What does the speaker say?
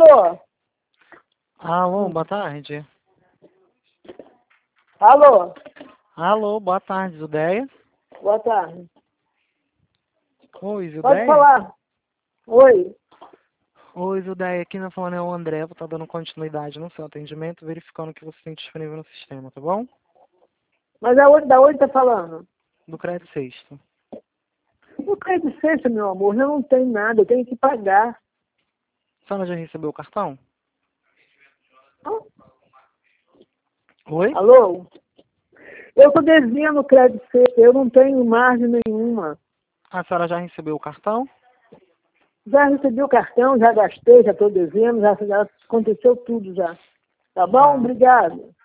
Alô? Alô, boa tarde. Alô? Alô, boa tarde, Zudeia. Boa tarde. Oi, Zudeia. Pode falar. Oi. Oi, Zudeia. Aqui na falando é o André. Vou estar dando continuidade no seu atendimento, verificando o que você tem disponível no sistema, tá bom? Mas da onde tá falando? Do crédito sexto. Não tem licença, meu amor. Eu não tenho nada. Eu tenho que pagar. A senhora já recebeu o cartão? Hã? Oi? Alô? Eu estou devendo crédito seco. Eu não tenho margem nenhuma. A senhora já recebeu o cartão? Já recebi o cartão, já gastei, já estou devendo, já aconteceu tudo já. Tá bom? Ah. Obrigado.